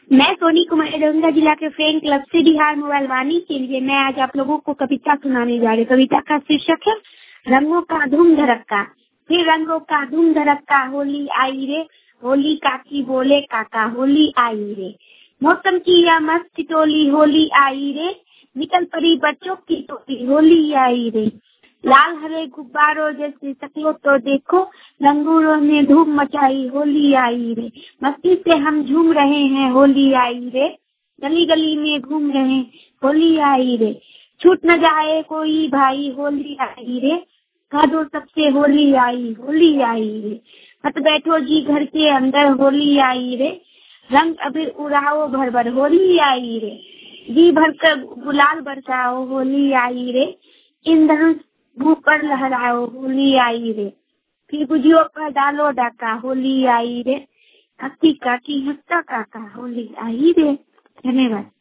मैं सोनी कुमारी दरभंगा जिला के फ्रेंड क्लब से बिहार मोबाइल वाणी के लिए मैं आज आप लोगों को कविता सुनाने जा रही हूँ। कविता का शीर्षक है रंगों का धूम धड़क्का। फिर रंगों का धूम धड़क्का, होली आई रे, होली काकी बोले काका, होली आई रे। मौसम की यह मस्त टोली, होली आई रे, निकल पड़ी बच्चों की टोली, होली आई रे। लाल हरे गुब्बारों जैसे शक्लों तो देखो, रंगों ने धूम मचाई, होली आई रे। मस्ती से हम झूम रहे हैं, होली आई रे। गली गली में घूम रहे हैं, होली आई रे। छूट न जाए कोई भाई, होली आई रे। कह दो सबसे होली आई, होली आई रे। मत बैठो जी घर के अंदर, होली आई रे। रंग अबीर उड़ाओ भर भर, होली आई रे। जी भर कर गुलाल बरसाओ, होली आई रे। इंद्र मुंह पर लहराओ, होली आई रे। फिर गुजियों पर डालो डाका, होली आई रे। हंसी काकी हंसता काका, होली आई रे। धन्यवाद।